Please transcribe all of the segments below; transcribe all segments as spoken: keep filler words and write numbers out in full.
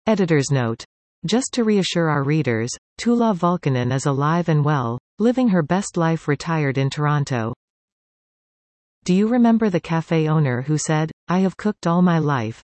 Editor's note. Just to reassure our readers, Tuula Valkonen is alive and well, living her best life retired in Toronto. Do you remember the cafe owner who said, "I have cooked all my life"?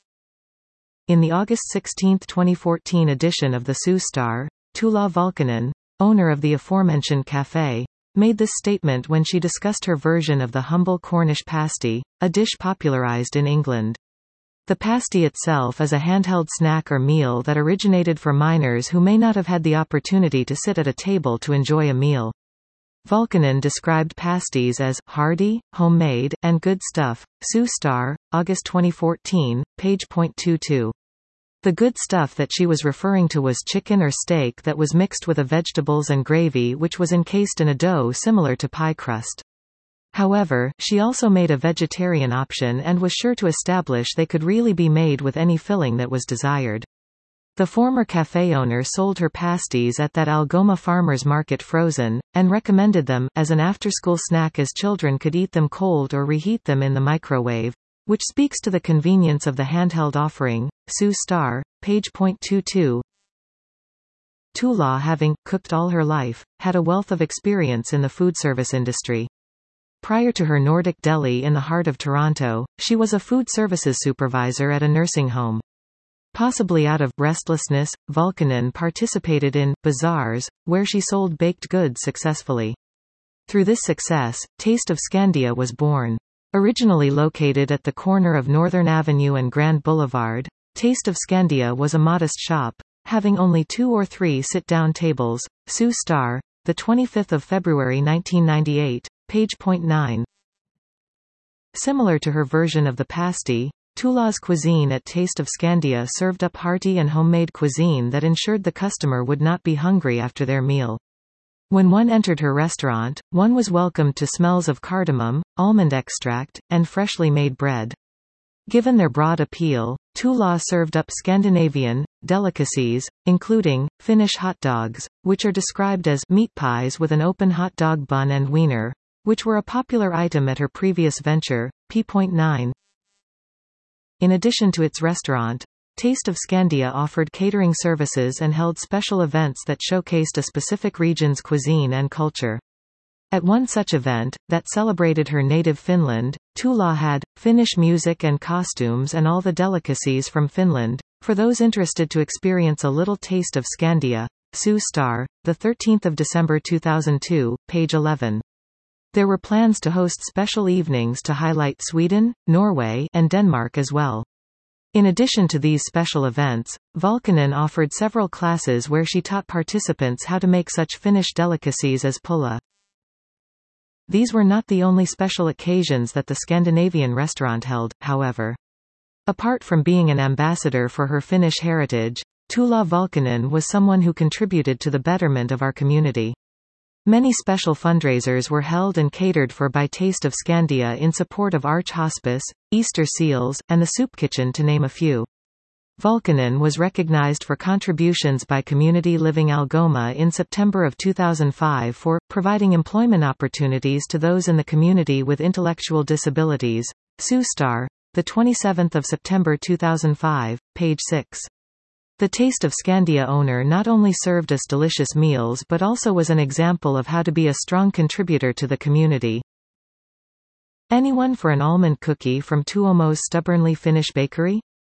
In the August sixteenth twenty fourteen edition of the Sioux Star, Tuula Valkonen, owner of the aforementioned cafe, made this statement when she discussed her version of the humble Cornish pasty, a dish popularized in England. The pasty itself is a handheld snack or meal that originated for miners who may not have had the opportunity to sit at a table to enjoy a meal. Valkonen described pasties as hearty, homemade, and good stuff. Sioux Star, August twenty fourteen, page point two two. The good stuff that she was referring to was chicken or steak that was mixed with a vegetables and gravy which was encased in a dough similar to pie crust. However, she also made a vegetarian option and was sure to establish they could really be made with any filling that was desired. The former cafe owner sold her pasties at that Algoma Farmers Market frozen, and recommended them as an after-school snack as children could eat them cold or reheat them in the microwave, which speaks to the convenience of the handheld offering. Sioux Star, page point two two. Tuula, having cooked all her life, had a wealth of experience in the food service industry. Prior to her Nordic Deli in the heart of Toronto, she was a food services supervisor at a nursing home. Possibly out of restlessness, Valkonen participated in bazaars, where she sold baked goods successfully. Through this success, Taste of Scandia was born. Originally located at the corner of Northern Avenue and Grand Boulevard, Taste of Scandia was a modest shop, having only two or three sit-down tables. Sioux Star, the twenty-fifth of February nineteen ninety-eight, page point nine. Similar to her version of the pasty, Tuula's cuisine at Taste of Scandia served up hearty and homemade cuisine that ensured the customer would not be hungry after their meal. When one entered her restaurant, one was welcomed to smells of cardamom, almond extract, and freshly made bread. Given their broad appeal, Tuula served up Scandinavian delicacies, including Finnish hot dogs, which are described as meat pies with an open hot dog bun and wiener, which were a popular item at her previous venture, P nine. In addition to its restaurant, Taste of Scandia offered catering services and held special events that showcased a specific region's cuisine and culture. At one such event, that celebrated her native Finland, Tuula had Finnish music and costumes and all the delicacies from Finland, for those interested to experience a little taste of Scandia. Sioux Star, the thirteenth of December two thousand two, page eleven. There were plans to host special evenings to highlight Sweden, Norway, and Denmark as well. In addition to these special events, Valkonen offered several classes where she taught participants how to make such Finnish delicacies as pulla. These were not the only special occasions that the Scandinavian restaurant held, however. Apart from being an ambassador for her Finnish heritage, Tuula Valkonen was someone who contributed to the betterment of our community. Many special fundraisers were held and catered for by Taste of Scandia in support of Arch Hospice, Easter Seals, and the Soup Kitchen to name a few. Valkonen was recognized for contributions by Community Living Algoma in September of two thousand five for providing employment opportunities to those in the community with intellectual disabilities. Sioux Star, the twenty-seventh of September two thousand five, page six. The Taste of Scandia owner not only served us delicious meals but also was an example of how to be a strong contributor to the community. Anyone for an almond cookie from Tuomo's stubbornly Finnish bakery?